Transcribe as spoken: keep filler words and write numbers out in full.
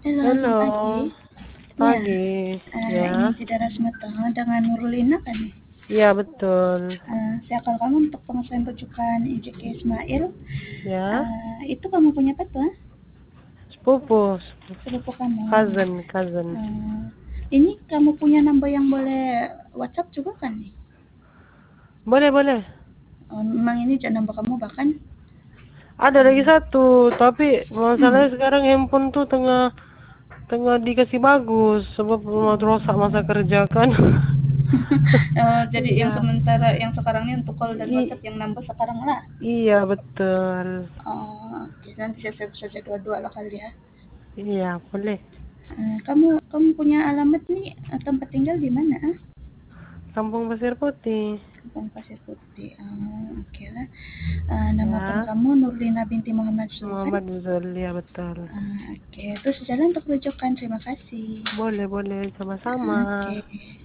Halo, selamat pagi. Halo, Ya, pagi. eh, ini Ya, Tidak Rasmata dengan Nurulina kan nih. iya betul. Eh, saya call kamu untuk pengesahan rujukan Ijeki Ismail. Ya, Eh, itu kamu punya petua? sepupu, sepupu. Sepupu kamu. Cousin, cousin. Eh, ini kamu punya number yang boleh WhatsApp juga kan nih? Boleh, boleh. Oh, memang ini jangan number kamu bahkan. Ada lagi Eh, satu, tapi hmm. masalahnya sekarang handphone tuh tengah tengah dikasih bagus sebab mau rusak masa kerja kan. Oh, jadi yang Iya. sementara yang sekarang ini untuk call dan WhatsApp I yang number sekarang lah. iya, betul. Oh, oke. Nanti saya save saja dua-dua lah kali ya. Iya, boleh. Eh, kamu kamu punya alamat nih eh, tempat tinggal di mana? Ah? Kampung Pasir Putih. Kampung Pasir Putih. Oh, oke okay lah. Eh, nama akun Ya, kamu Nurlina binti Muhammad Zulkan. Muhammad Zul, ya betul. Eh, oke, okay. Terus jalan untuk rujukan. Terima kasih. Boleh, boleh, sama-sama. Oke. Okay.